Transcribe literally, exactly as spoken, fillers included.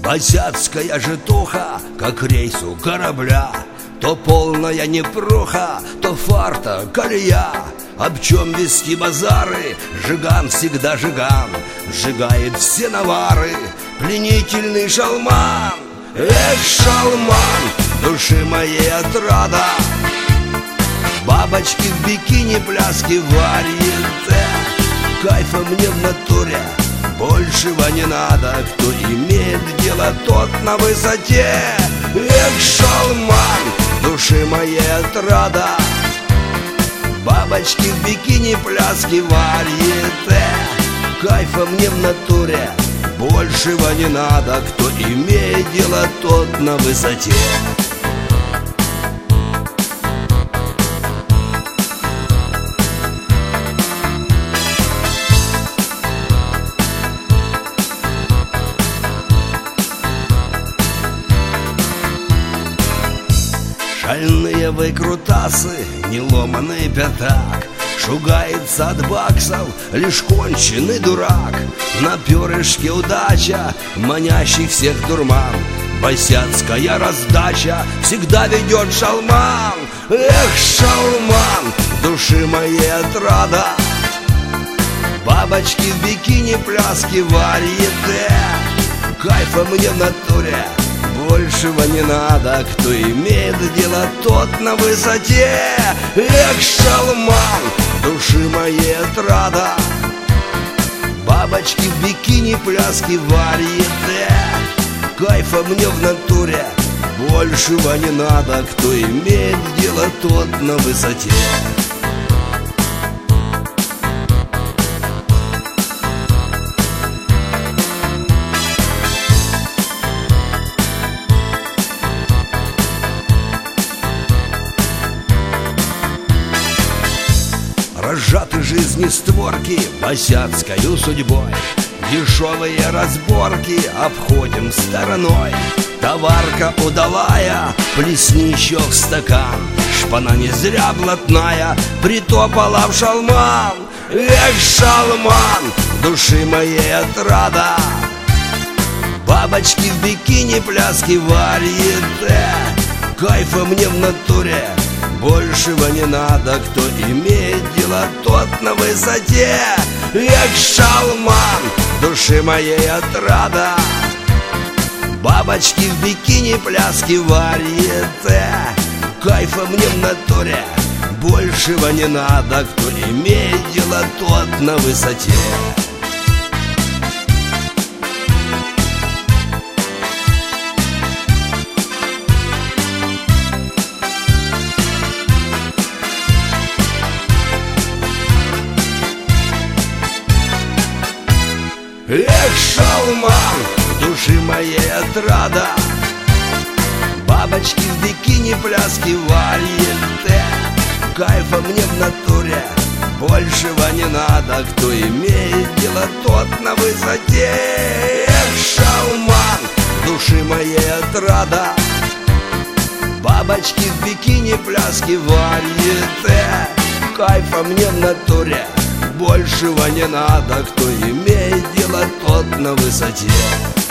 Босяцкая житуха, как рейс у корабля, то полная непруха, то фарта колея. Об чем вести базары, жиган всегда жиган, сжигает все навары, пленительный шалман. Эх, шалман, души моей отрада, бабочки в бикини, пляски варьете. Кайфа мне в натуре, большего не надо. Кто имеет дело, тот на высоте. Эх, шалман, души моей отрада, бабочки в бикини, пляски варьете. Кайфа мне в натуре, большего не надо. Кто имеет дело, тот на высоте. Шальные выкрутасы, неломанный пятак, шугается от баксов лишь конченый дурак. На перышке удача, манящий всех дурман, босяцкая раздача всегда ведет шалман. Эх, шалман, души моей отрада, бабочки в бикини, пляски варьете. Кайфа мне в натуре, большего не надо. Кто имеет дело, тот на высоте. Эх, шалман, души моей отрада, бабочки в бикини, пляски варьете. Кайфа мне в натуре, большего не надо. Кто имеет дело, тот на высоте. Разжаты жизни створки босяцкою судьбой, дешевые разборки обходим стороной. Товарка удалая, плесни еще в стакан, шпана не зря блатная притопала в шалман. Эх, шалман, души моей отрада, бабочки в бикини, пляски варьете. Кайфа мне в натуре, большего не надо. Кто имеет дело, тот на высоте. Эх, шалман, души моей отрада, бабочки в бикини, пляски варьете. Кайфа мне в натуре, большего не надо. Кто имеет дело, тот на высоте. Эх, шалман, души моей отрада, бабочки в бикини, пляски варьете. Кайфа мне в натуре, большего не надо. Кто имеет дело, тот на высоте. Эх, шалман, души моей отрада, бабочки в бикини, пляски варьете. Кайфа мне в натуре, большего не надо. Кто имеет дело, тот на высоте.